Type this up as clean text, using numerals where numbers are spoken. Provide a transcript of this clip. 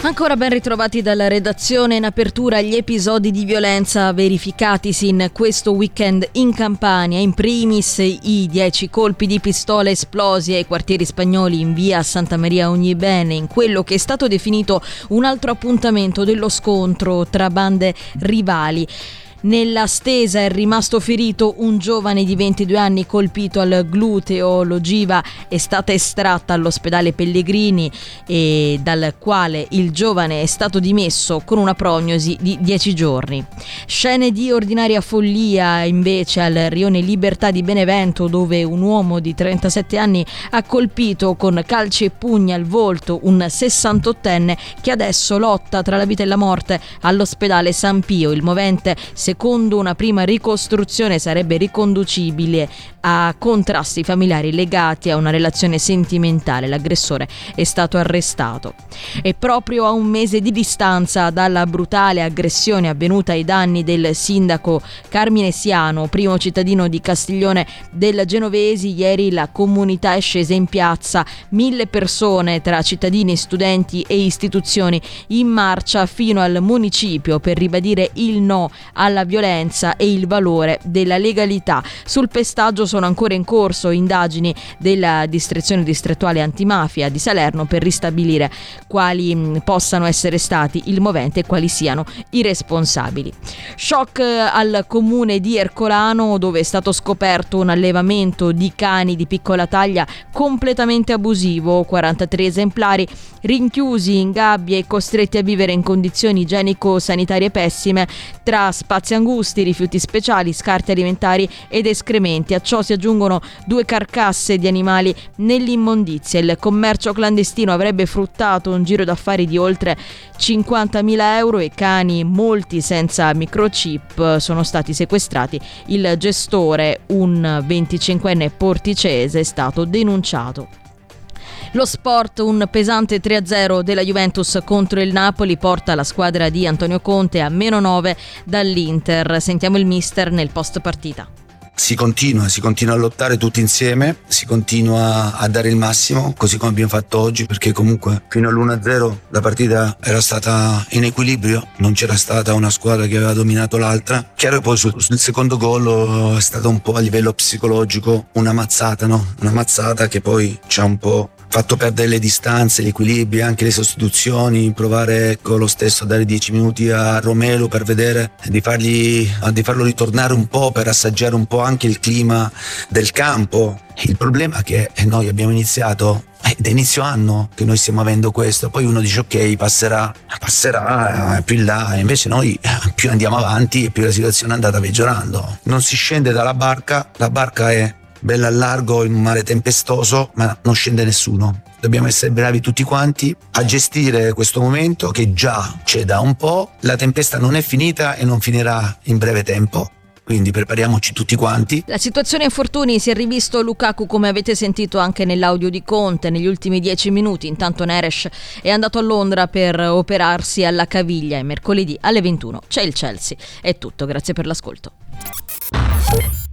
Ancora ben ritrovati dalla redazione. In apertura gli episodi di violenza verificatisi in questo weekend in Campania. In primis i 10 colpi di pistola esplosi ai quartieri spagnoli in via Santa Maria Ognibene, in quello che è stato definito un altro appuntamento dello scontro tra bande rivali. Nella stesa è rimasto ferito un giovane di 22 anni colpito al gluteo. L'ogiva è stata estratta all'ospedale Pellegrini e dal quale il giovane è stato dimesso con una prognosi di 10 giorni. Scene di ordinaria follia invece al rione Libertà di Benevento, dove un uomo di 37 anni ha colpito con calci e pugni al volto un 68enne che adesso lotta tra la vita e la morte all'ospedale San Pio. Il movente, secondo una prima ricostruzione, sarebbe riconducibile a contrasti familiari legati a una relazione sentimentale. L'aggressore è stato arrestato. E proprio a un mese di distanza dalla brutale aggressione avvenuta ai danni del sindaco Carmine Siano, primo cittadino di Castiglione del Genovesi, ieri la comunità è scesa in piazza. 1000 persone tra cittadini, studenti e istituzioni in marcia fino al municipio per ribadire il no alla violenza e il valore della legalità. Sul pestaggio sono ancora in corso indagini della direzione distrettuale antimafia di Salerno per ristabilire quali possano essere stati il movente e quali siano i responsabili. Shock al comune di Ercolano, dove è stato scoperto un allevamento di cani di piccola taglia completamente abusivo. 43 esemplari rinchiusi in gabbie e costretti a vivere in condizioni igienico-sanitarie pessime, tra spazi angusti, rifiuti speciali, scarti alimentari ed escrementi. A ciò si aggiungono 2 carcasse di animali nell'immondizia. Il commercio clandestino avrebbe fruttato un giro d'affari di oltre 50.000 euro e cani, molti senza microchip, sono stati sequestrati. Il gestore, un 25enne porticese, è stato denunciato. Lo sport, un pesante 3-0 della Juventus contro il Napoli porta la squadra di Antonio Conte a -9 dall'Inter. Sentiamo il mister nel post partita. Si continua a lottare tutti insieme, si continua a dare il massimo, così come abbiamo fatto oggi, perché comunque fino all'1-0 la partita era stata in equilibrio, non c'era stata una squadra che aveva dominato l'altra. Chiaro che poi sul secondo gol è stata un po' a livello psicologico una mazzata, no? Una mazzata che poi ci ha un po' fatto perdere le distanze, gli equilibri, anche le sostituzioni, provare lo stesso a dare 10 minuti a Romelu per vedere di farlo ritornare un po', per assaggiare un po' anche il clima del campo. Il problema è che noi abbiamo iniziato da inizio anno che noi stiamo avendo questo, poi uno dice ok, passerà più in là, invece noi più andiamo avanti e più la situazione è andata peggiorando. Non si scende dalla barca, la barca è bella al largo in un mare tempestoso, ma non scende nessuno. Dobbiamo essere bravi tutti quanti a gestire questo momento che già c'è da un po'. La tempesta non è finita e non finirà in breve tempo, quindi prepariamoci tutti quanti. La situazione infortuni: si è rivisto Lukaku, come avete sentito anche nell'audio di Conte, negli ultimi 10 minuti. Intanto Neres è andato a Londra per operarsi alla caviglia e mercoledì alle 21 c'è il Chelsea. È tutto, grazie per l'ascolto.